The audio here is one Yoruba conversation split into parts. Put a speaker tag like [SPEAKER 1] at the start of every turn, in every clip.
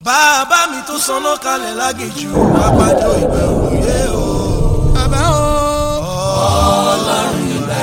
[SPEAKER 1] bàbá mi tó sanná kalẹ̀ lágìjù àpàjọ ìgbẹ́ òye o. bàbá o.
[SPEAKER 2] ọlọ́run ìgbà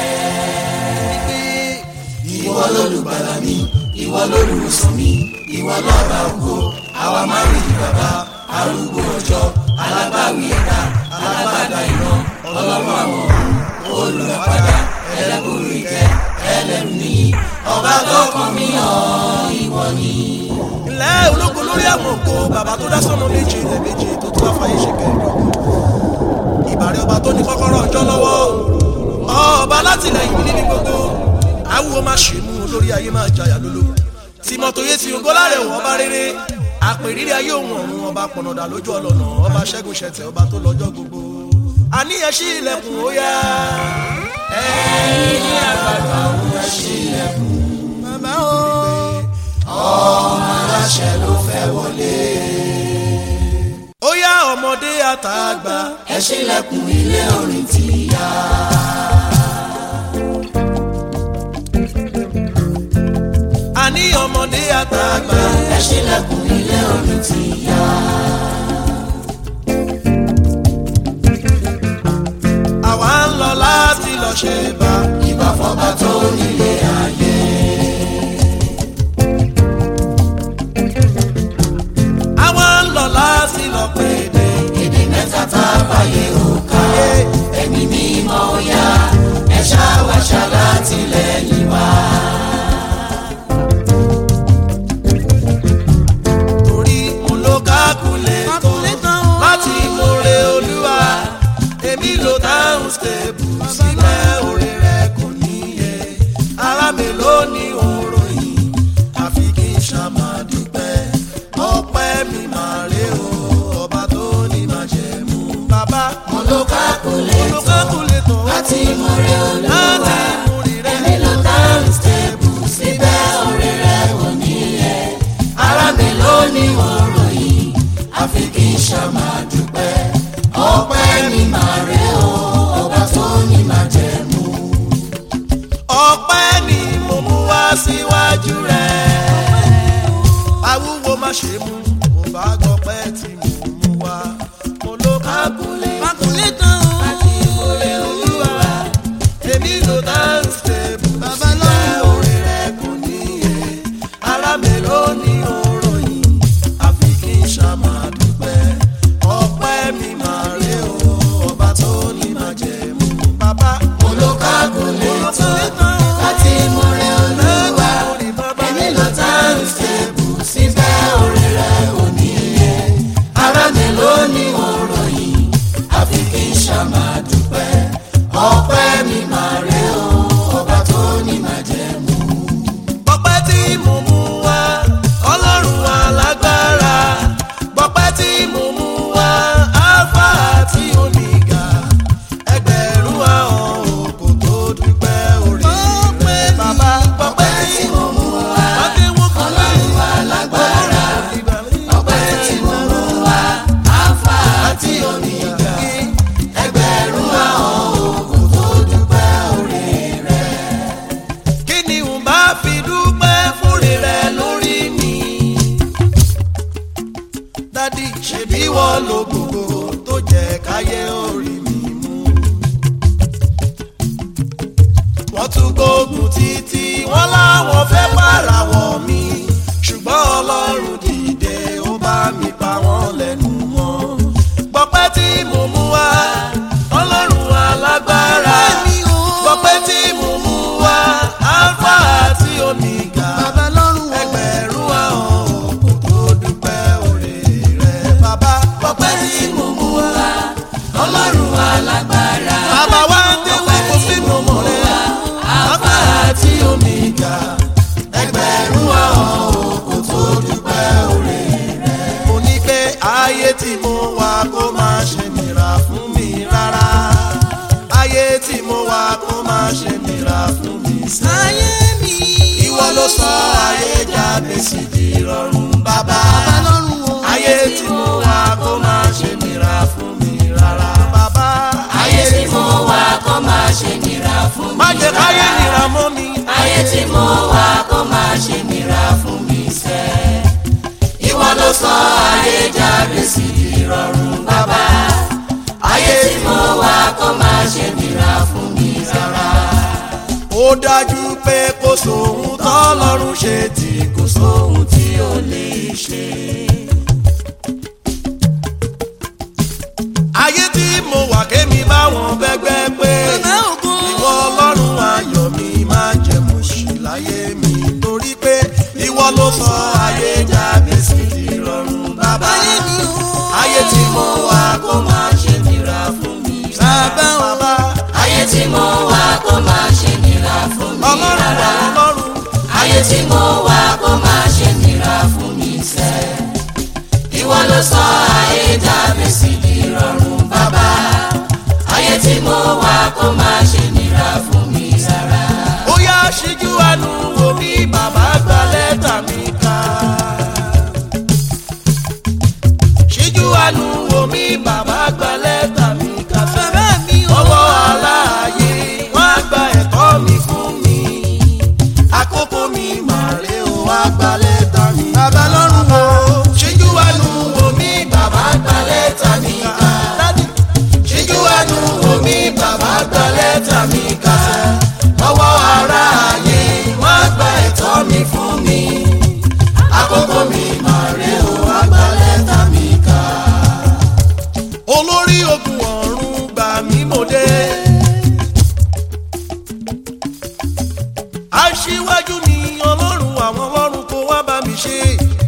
[SPEAKER 2] rẹ̀. ìwọ lolùgbàlà mi ìwọ lolùwòsàn mi ìwọ lọ́ba ògo àwa máa rí bàbá arúgbó ọjọ́ alábàwí ẹ̀dá alábàdà ìran ọlọ́run àwọn olùràpadà ẹlẹ́bùrú ìkẹ́ ẹlẹ́rù nìyí ọba tó kàn mí hàn ìwọ ni.
[SPEAKER 1] ilẹ̀ ológo lórí àwọn ògo bàbá tó dá sọ́nà méje ilẹ̀ méje tó tó àfàyè ṣe kẹ́ẹ̀dọ́gbọ̀n. ìbàrẹ̀ ọba tó ní kọ́kọ́rọ́ ọjọ́ lọ́wọ́ ọba látìlẹ́yìn níbi gbogbo awúwo máa ṣe mú lórí ayé máa jayà lólo tìmọ̀tòye tí ògo láre wọ́n bá rere àpèrírì ayé òun ọ̀run ọba pọ̀nàdà lójú ọlọ́nà ọba ṣẹ́gun ṣẹ̀tẹ̀ ọba tó lọ́jọ́ gbogbo àníyàn ṣí ilẹ̀kùn ó yá
[SPEAKER 2] ẹ̀yin àgbàdo àwọn ẹ̀ ṣí ilẹ̀kùn
[SPEAKER 1] bàbá o
[SPEAKER 2] ọmọ aláṣẹ ló fẹ́ wọlé.
[SPEAKER 1] ó yá ọmọdé àtàgbà
[SPEAKER 2] ẹ ṣí ilẹ̀kùn ilé orin tí yá.
[SPEAKER 1] àní ọmọdé àtàgbà
[SPEAKER 2] ẹ ṣí ilẹ̀kùn ilé orin tí yá.
[SPEAKER 1] àwa ń lọ láti lọ ṣe bá
[SPEAKER 2] ìbà fọba tó nílé ayé.
[SPEAKER 1] àwa ń lọ láti lọ pèdè
[SPEAKER 2] èdè mẹ́ta tá a báyé òkà ẹ̀mí mímọ́ ó yá ẹ ṣáwáṣá láti lẹ́yìn wá.
[SPEAKER 1] torí mo ló kákulẹ̀ tán láti mọ̀rẹ́ olúwa èmi ló dáhùn stable sílẹ̀ orí rẹ̀ kò níye ara mi ló ní òròyìn àfi kí n ṣàmàdúpẹ́ ọpẹ́ mi máa rè o ọba tó ní máa jẹ mú bàbá
[SPEAKER 2] mo ló kákulẹ̀ tán láti mọ̀rẹ́ olúwa èmi ló dáhùn stable síbẹ̀ orí rẹ̀ kò níye ara mi ló ní òròyìn àfi kí n ṣàmàdúpẹ́ ọpẹ́ mi máa rè o ọba tó ní máa jẹ mú.
[SPEAKER 1] ọpẹ́ ni mo mú wá síwájú rẹ̀ awúwo má ṣe mú mo bá gbọ́pẹ́ tí mo mú wá mo ló kákulẹ̀ tán
[SPEAKER 2] àti ìmọ̀rẹ́ olúwa
[SPEAKER 1] èmi ló dáhùn stable sílẹ̀ orí rẹ̀ kò níye ara mi ló ní òròyìn àfi kí n ṣàmàdúpẹ́ ọpẹ́ mi máa rè o ọba tó ní máa jẹ mú bàbá
[SPEAKER 2] mo ló kákulẹ̀ tán láti ìmọ̀rẹ́ olúwa èmi ló dáhùn stable síbẹ̀ orí rẹ̀ ò níye ara mi ló ní òròyìn àfi kí n ṣàmàdúpẹ́ ọpẹ́ mi máa rè o ọba tó ní máa jẹ mú.
[SPEAKER 1] gbọ́pẹ́ tí mo mú wá ọlọ́run alágbára gbọ́pẹ́ tí mo mú wá alpha àti omega ẹgbẹ̀rún ahọ́n òkò tó dúpẹ́ orí rẹ̀ bàbá gbọ́pẹ́ tí mo mú wá
[SPEAKER 2] ọlọ́run alágbára ọpẹ́ tí mo mú wá alpha àti omega ẹgbẹ̀rún ahọ́n òkò tó dúpẹ́ orí rẹ̀.
[SPEAKER 1] kí ni n bá fi dúpẹ́ fúnre rẹ̀ lórí mi dádì ṣebí wọ́n lo gbogbo tó jẹ́ káyé orí mi mú wọ́n tún gbógun títí wọ́n láwọn fẹ́ pàràwọ̀ mi ṣùgbọ́n ọlọ́run dìde ó bá mi pa wọ́n lẹ́nu mọ́ gbọ́pẹ́ tí mo mú wá ọlọ́run alágbára gbọ́pẹ́ tí mo mú wá alpha àti omega ẹgbẹ̀rún ahọ́n òkò tó dúpẹ́ oore rẹ̀ bàbá gbọ́pẹ́ tí mo mú wá
[SPEAKER 2] ọlọ́run alágbára
[SPEAKER 1] bàbá wá déwé kò sí mo mọ̀ rẹ̀ alpha àti omega ẹgbẹ̀rún ahọ́n òkò tó dúpẹ́ oore rẹ̀ mo ní pé ayé tí mo wà kó má ṣe nira
[SPEAKER 2] sọ ayé Jábésì di ìrọ̀rùn bàbá. Ayé tí mo wà kó má ṣe nira fún mi rárá.
[SPEAKER 1] Ó dájú pé kò sóhun tọ́lọ́run ṣe tí kò sóhun tí ó lè ṣe. Ayé tí mo wà kémi báwọn bẹ́gbẹ́ pé ìwọ Ọlọ́run ayọ̀ mi máa jẹ́ mo ṣì láyé mi torí pé ìwọ ló sọ ayé Jábésì di ìrọ̀rùn bàbá. Ayé tí mo wà kó má ṣe nira fún mi bàbá.
[SPEAKER 2] Ayé tí mo wà kó má ṣe nira fún mi rárá. Ayé tí mo wà kó má ṣe nira fún mi sẹ́. Ìwọ ló sọ ayé Jábésì di ìrọ̀rùn bàbá. Ayé tí mo wà kó má ṣe nira fún mi rárá.
[SPEAKER 1] Ó yá ṣíjú àánú wo bí bàbá gba lẹ́tà mi ká. Ṣíjú àánú wo bí bàbá gba lẹ́tà mi ká. Ọwọ́ aláàyè wọ́n á gba ẹ̀tọ́ mi fún mi. Àkókò mi máa rè ó wá gba lẹ́tà mi. Bàbá lọ́rùn wo ṣíjú àánú wo bí bàbá gba lẹ́tà mi ká. Ṣíjú àánú wo bí bàbá gba lẹ́tà mi ká. Ọwọ́ aráàyè wọ́n á gba ẹ̀tọ́ mi fún mi. Àkókò mi máa rè ó wá gba lẹ́tà mi ká. Olórí ogun ọ̀run gbà mí mo dé. Aṣíwájú ni Ọlọ́run àwọn ọlọ́run kó wá bá mi ṣe.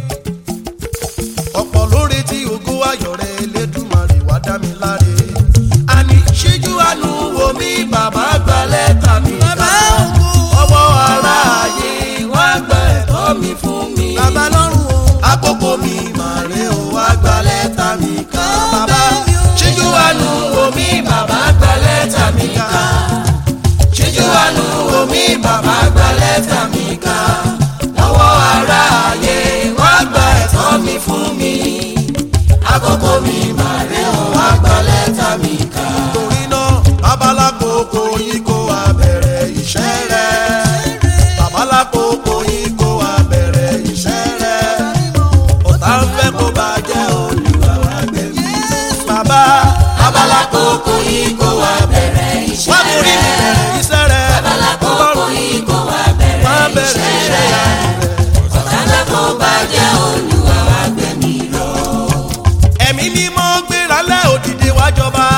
[SPEAKER 1] Ọ̀pọ̀ lóore tí ògo ayọ̀ rẹ̀ Elédùmarè wá dá mi láre. Àní ṣíjú àánú wo mi bàbá gba lẹ́tà mi ká. Ọwọ́ aráàyè wọ́n á gba ẹ̀tọ́ mi fún mi. Bàbá lọ́rùn o. Àkókò mi máa rè ó wá gba lẹ́tà mi ká. Bàbá ṣíjú àánú wo mi bàbá gba lẹ́tà mi ká. Ṣíjú àánú wo mi bàbá gba lẹ́tà mi ká. Ọwọ́ aráàyè wọ́n á gba ẹ̀tọ́ mi fún mi. Àkókò mi máa rè ó wá gba lẹ́tà mi ká. Torí náà babalákòókò yìí kó wá bẹ̀rẹ̀ iṣẹ́ rẹ̀. Babalákòókò yìí kó wá bẹ̀rẹ̀ iṣẹ́ rẹ̀. Ọ̀tá ń fẹ́ kó bàjẹ́ Olúwa wá gbé mi. Bàbá
[SPEAKER 2] Babalákòókò yìí kó wá bẹ̀rẹ̀ iṣẹ́
[SPEAKER 1] wá mórí mi
[SPEAKER 2] rẹ̀.
[SPEAKER 1] bẹ̀rẹ̀ iṣẹ́ rẹ̀.
[SPEAKER 2] Babalákòókò yìí kó wá
[SPEAKER 1] Wá
[SPEAKER 2] bẹ̀rẹ̀
[SPEAKER 1] bẹ̀rẹ̀
[SPEAKER 2] iṣẹ́
[SPEAKER 1] iṣẹ́
[SPEAKER 2] rẹ̀.
[SPEAKER 1] rẹ̀.
[SPEAKER 2] Ọ̀tá ńlá kó bàjẹ́ Olúwa wá gbé mi ró.
[SPEAKER 1] Ẹ̀mí mímọ́ gbéra lẹ́ òdìdí wájọba.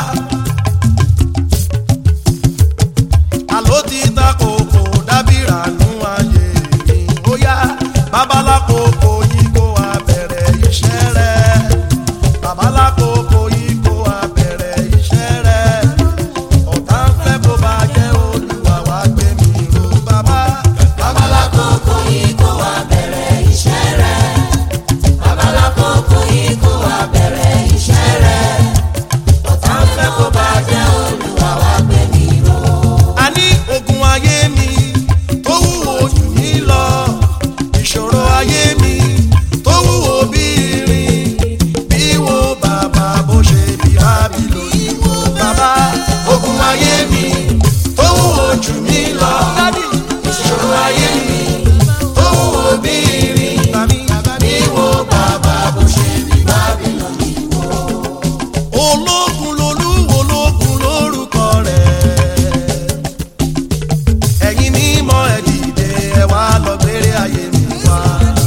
[SPEAKER 1] Àló ti ta kòkò dábìrà nú ayé mi. Ó yá babalákòókò yìí kó wá bẹ̀rẹ̀ iṣẹ́ rẹ̀. Babalákòókò yìí kó wá bẹ̀rẹ̀ iṣẹ́ rẹ̀. Ọ̀tá ń fẹ́ kó bàjẹ́ Olúwa wá gbé mi ró bàbá.
[SPEAKER 2] Babalákòókò yìí kó wá bẹ̀rẹ̀ iṣẹ́ rẹ̀. Babalákòókò yìí kó wá bẹ̀rẹ̀ iṣẹ́ rẹ̀. Ọ̀tá ń fẹ́ kó bàjẹ́ Olúwa wá gbé mi ró.
[SPEAKER 1] A ní ogun ayé mi tó wúwo jù mí lọ. Ìṣòro ayé mi tó wúwo bí irin. Bí wo bàbá bó ṣe bí rábì lóyìnbó bàbá. Ogun ayé mi tó wúwo jù mí lọ. Ìṣòro ayé mi tó wúwo bí irin. Bí wo bàbá bó ṣe bí rábì lóyìnbó. Ológun lolúwo ológun lórúkọ rẹ̀. Ẹ̀yin mímọ́ ẹ dìde ẹ wá lọ gbére ayé mi wá.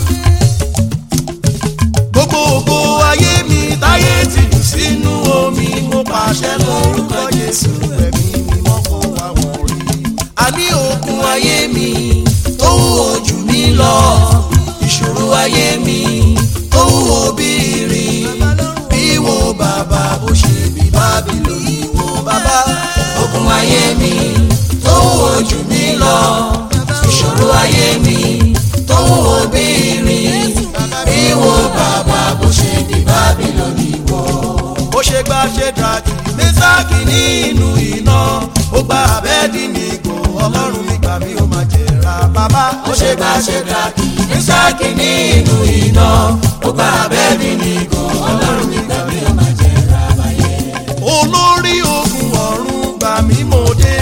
[SPEAKER 1] Gbogbo ògo ayé mi táyé ti jù sínú omi mo pàṣẹ lórúkọ Jésù ẹ̀mí mímọ́ kó wá wọ̀ rí. A ní ogun ayé mi tó wúwo jù mí lọ. Ìṣòro ayé mi tó wúwo bí irin. Bí wo bàbá bó ṣe bí Bábílónì wo bàbá.
[SPEAKER 2] Ogun ayé mi tó wúwo jù mí lọ. Ìṣòro ayé mi tó wúwo bí irin. Bí wo bàbá bó ṣe di Bábílónì wó.
[SPEAKER 1] Ó ṣe gbá Ṣédrákì Méṣákì nínú iná. Ó gba Abẹ́dínígò Ọlọ́run nígbà mi ó máa jẹ̀ra bàbá.
[SPEAKER 2] Ó ṣe bá Ṣédrákì Méṣákì nínú iná. Ó gba Abẹ́dínígò Ọlọ́run nígbà mi ó máa jẹ̀ra báyé.
[SPEAKER 1] Olórí ogun ọ̀run gbà mí mo dé.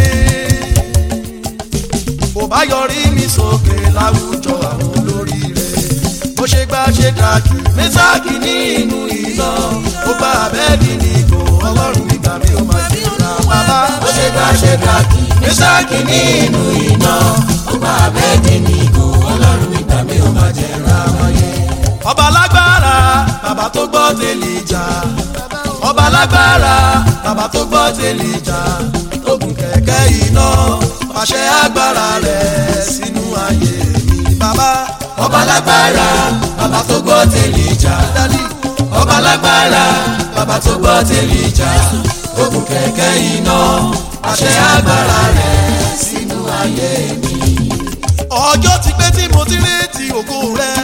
[SPEAKER 1] Kò bá yọrí mi sókè láwùjọ àwọn olóríire. Ó ṣe gbá Ṣédrákì mẹ́sàkì nínú iná ó bá abẹ́ẹ̀dì nìgò ọlọ́run nígbà mi ò máa jẹ́ ra bàbá.
[SPEAKER 2] ó ṣe bá ṣẹ́dáàkì mẹ́sàkì nínú iná ó bá abẹ́ẹ̀dì nìgò ọlọ́run nígbà mi ò máa jẹ́ ra wáyé.
[SPEAKER 1] ọba lágbára bàbá tó gbọ́ tẹ̀lé ìjà ọba lágbára bàbá tó gbọ́ tẹ̀lé ìjà tó gùn kẹ̀kẹ́ iná pàṣẹ agbára rẹ̀ sínú ayé mi bàbá.
[SPEAKER 2] ọba lágbára bàbá tó gbọ́ tẹ̀lé ìjà ọba lágbára bàbá tó gbọ́ tẹ̀lé ìjà tó gùn kẹ̀kẹ́ iná pàṣẹ agbára rẹ̀ sínú ayé mi.
[SPEAKER 1] ọjọ́ ti pẹ́ tí mo ti retí ògo rẹ̀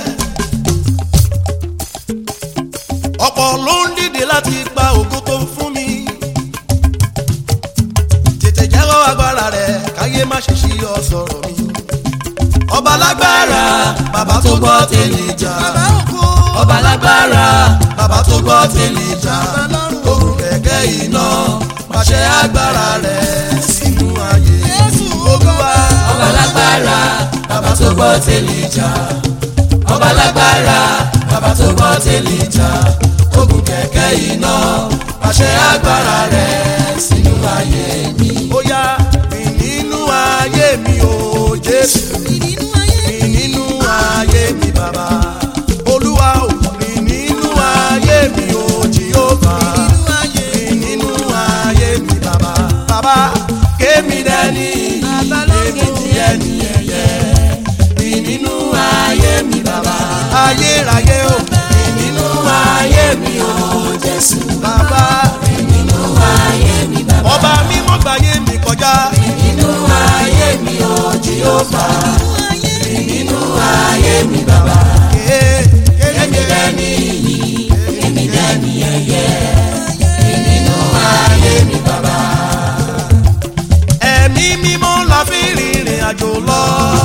[SPEAKER 1] ọ̀pọ̀ ló ń dìde láti gba ògo tó fún mi tètè jẹ́wọ́ agbára rẹ̀ káyé má ṣe ṣí ọ sọ̀rọ̀ mi. ọba lágbára bàbá tó gbọ́ tẹ̀lé ìjà ọba lágbára bàbá tó gbọ́ tẹ̀lé ìjà ògùn kẹ̀kẹ́ iná pàṣẹ agbára rẹ̀ sínú ayé olúwa.
[SPEAKER 2] ọba lágbára bàbá tó gbọ́ tẹ̀lé ìjà ọba lágbára bàbá tó gbọ́ tẹ̀lé ìjà ògùn kẹ̀kẹ́ iná pàṣẹ agbára rẹ̀ sínú ayé mi.
[SPEAKER 1] ó yá rìn nínú ayé mi o Jésù rìn nínú ayé mi bàbá olúwa ò rìn nínú ayé mi o Jèhófà rìn nínú ayé mi bàbá bàbá kémi dání kémi díẹ̀ ní ẹ̀yẹ rìn nínú ayé mi bàbá ayérayé o rìn nínú ayé mi o Jésù bàbá
[SPEAKER 2] rìn nínú ayé mi bàbá
[SPEAKER 1] ọba mímọ́ gbàyé mi kọjá
[SPEAKER 2] rìn nínú ayé mi o Jèhófà rìn nínú ayé mi bàbá kémi dání yìí kémi dání ẹ̀yẹ rìn nínú ayé mi bàbá.
[SPEAKER 1] ẹ̀mí mímọ́ la fi rìnrìn àjò lọ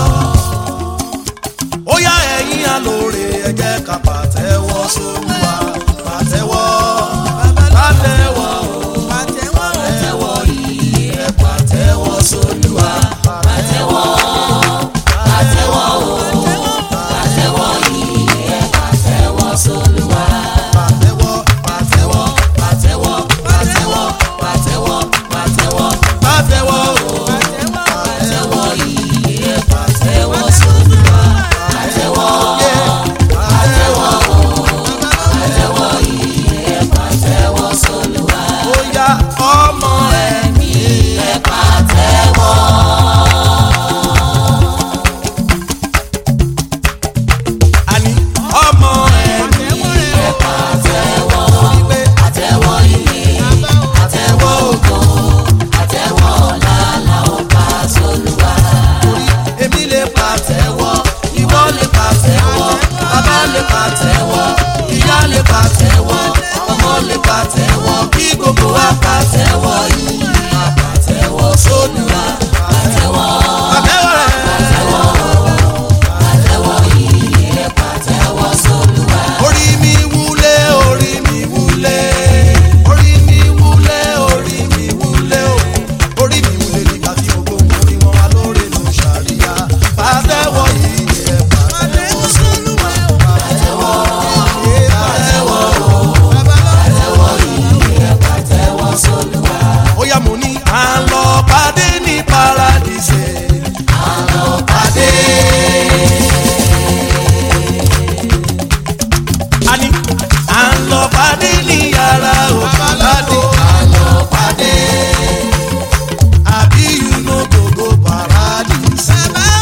[SPEAKER 1] ó yá ẹ̀yin alóore ẹ jẹ́ ká pàtẹ́wọ́ sólúwa pàtẹ́wọ́ pàtẹ́wọ́
[SPEAKER 2] pàtẹ́wọ́ yìí ẹ pàtẹ́wọ́ sólúwa pàtẹ́wọ́ pàtẹ́wọ́ pàtẹ́wọ́ yìí ẹ pàtẹ́wọ́ sólúwa
[SPEAKER 1] pàtẹ́wọ́ pàtẹ́wọ́
[SPEAKER 2] pàtẹ́wọ́ pàtẹ́wọ́ pàtẹ́wọ́ pàtẹ́wọ́
[SPEAKER 1] pàtẹ́wọ́
[SPEAKER 2] pàtẹ́wọ́ yìí ẹ pàtẹ́wọ́ sólúwa pàtẹ́wọ́ pàtẹ́wọ́ pàtẹ́wọ́ yìí ẹ pàtẹ́wọ́ sólúwa
[SPEAKER 1] ó yá ọmọ
[SPEAKER 2] ẹ̀mí ẹ pàtẹ́wọ́.
[SPEAKER 1] àní ọmọ ẹ̀mí
[SPEAKER 2] ẹ pàtẹ́wọ́.
[SPEAKER 1] wípé
[SPEAKER 2] àtẹ́wọ́ iye àtẹ́wọ́ ògo àtẹ́wọ́ ọlá la ó bá sólúwa.
[SPEAKER 1] èmi lè pàtẹ́wọ́ ìwọ lè pàtẹ́wọ́ bàbá lè pàtẹ́wọ́ ìyá lè pàtẹ́wọ́ ọmọ lè pàtẹ́wọ́ kí gbogbo wa pàtẹ́wọ́ yìí má pàtẹ́wọ́ sólúwa
[SPEAKER 2] àtẹ́wọ́
[SPEAKER 1] pàtẹ́wọ́ rẹ̀
[SPEAKER 2] àtẹ́wọ́ iye ẹ pàtẹ́wọ́ sólúwa.
[SPEAKER 1] orí mi wúlé orí mi wúlé orí mi wúlé orí mi wúlé o orí mi wúlé nígbà tí gbogbo orí wọn wá lórí ló ṣàríyá pàtẹ́wọ́ yìí ẹ pàtẹ́wọ́ sólúwa pàtẹ́wọ́ pàtẹ́wọ́
[SPEAKER 2] àtẹ́wọ́ iye ẹ pàtẹ́wọ́ sólúwa.
[SPEAKER 1] ó yá mo ní à ń lọ pàdé ní paradíṣe
[SPEAKER 2] àlọ́ pàdé
[SPEAKER 1] àní à ń lọ pàdé ní yàrá òkàládé
[SPEAKER 2] àlọ́ pàdé
[SPEAKER 1] àbí you no go go paradise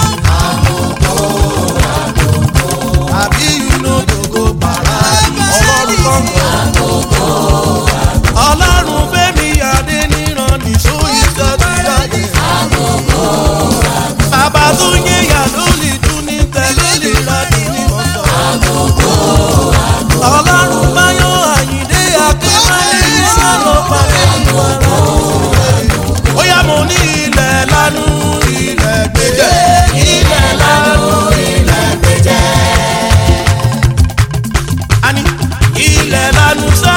[SPEAKER 1] àbí you no go go paradise ọlọ́run kọ́ńtà ọlọ́run fẹ́mi adé níran nìṣó ìjọba ayé bàbá tó yẹ yà ló lè dún ní tẹ̀lé lè ra ní ọ̀sán ọlọ́run báyọ̀ àyíndé akẹ́mọ́lé ìsàlọ̀ pàdé ìwọ̀rọ̀ ó yá mo ní ilẹ̀ lánú ilẹ̀ gbẹjẹ ilẹ̀ lánú ilẹ̀ gbẹjẹ àní ilẹ̀ lánú sọ.